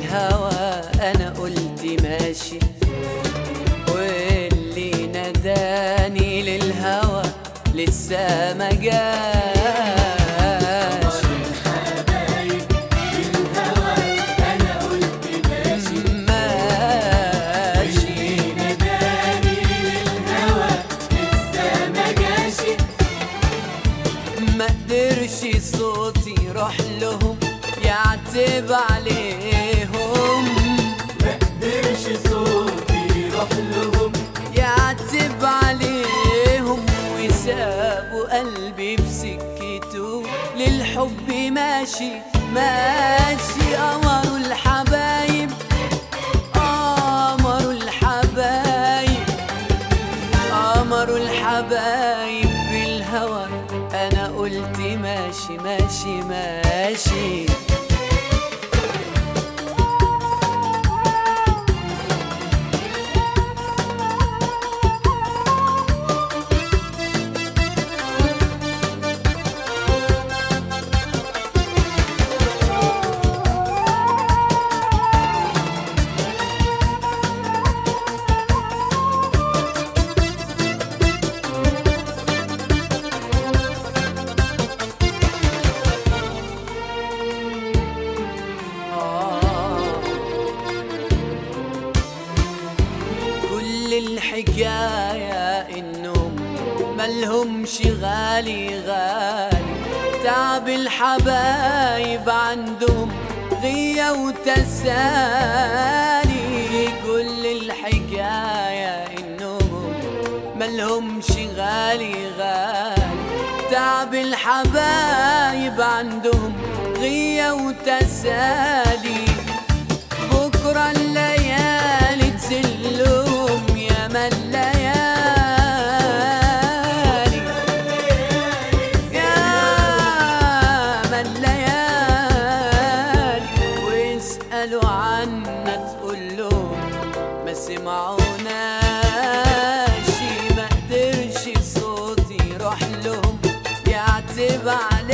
بالهوى أنا قلت ماشي، واللي نداني للهوى لسه ما جاش. الحبايب بالهوى أنا قلت ماشي، ماشي واللي نداني للهوى لسه ما جاش. ما قدرش صوتي يروح لهم يعتب عليهم، ما قدرش صوتي يروح لهم يعتب عليهم، وسابوا قلبي بسكته للحب ماشي ماشي. قمروا الحبايب، قمروا الحبايب، قمروا الحبايب بالهوى أنا قلت ماشي ماشي ماشي. كل الحكاية إنهم ملهمش غالي غالي، تعب الحبايب عندهم غية وتسالي. كل الحكاية إنهم ملهمش غالي غالي، تعب الحبايب عندهم غية وتسالي. بكرة الليالي تزلهم يا ما الليالي، يا ما الليالي، ويسألوا عنا تقول لهم ما سمعوناش. ما قدرش صوتي يروح لهم يعتب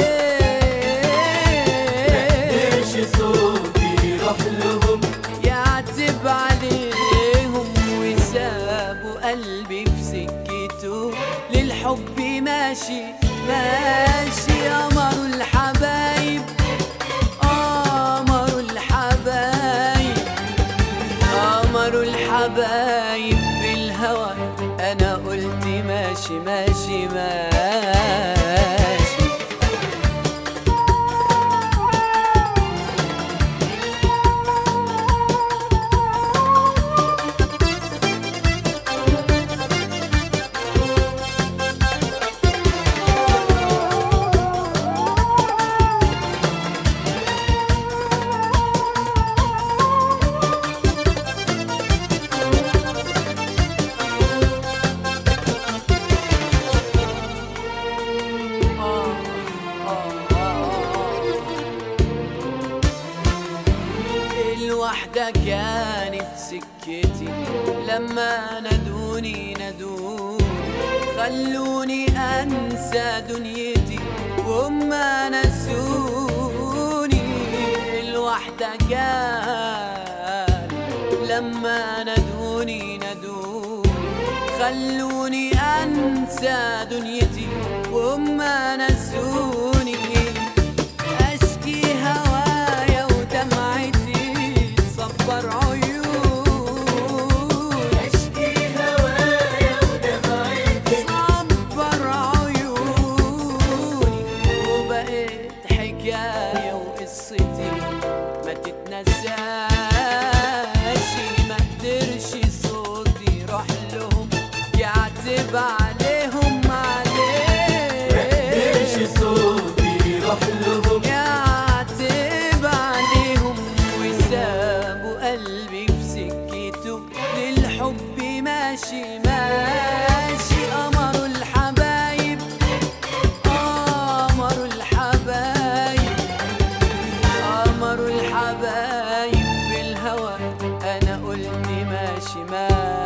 عليهم، صوتي يروح لهم يعتب عليهم، وسابوا قلبي بسكته للحب ماشي ماشي. قمروا الحبايب، قمروا الحبايب، قمروا الحبايب بالهوى أنا قلت ماشي ماشي ماشي. الوحدة كانت سكتي لما نادوني نادوني، خلوني أنسى دنيتي وهم نسوني. الوحدة كانت لما نادوني نادوني، خلوني أنسى دنيتي وهم نسوني. أشكي هوايا ودمعتي صبر عيون، أشكي هوايا ودمعتي صبر عيوني، وبقيت حكاية وقصتي ما تتنساش. ما قدرش صوتي يروح لهم يعتب عليهم مقدرش صوتي يروح لهم يعتب عليهم، وسابوا قلبي بسكته للحب ماشي ماشي. قمروا الحبايب، قمروا الحبايب، قمروا الحبايب بالهوى أنا قلت ماشي ماشي.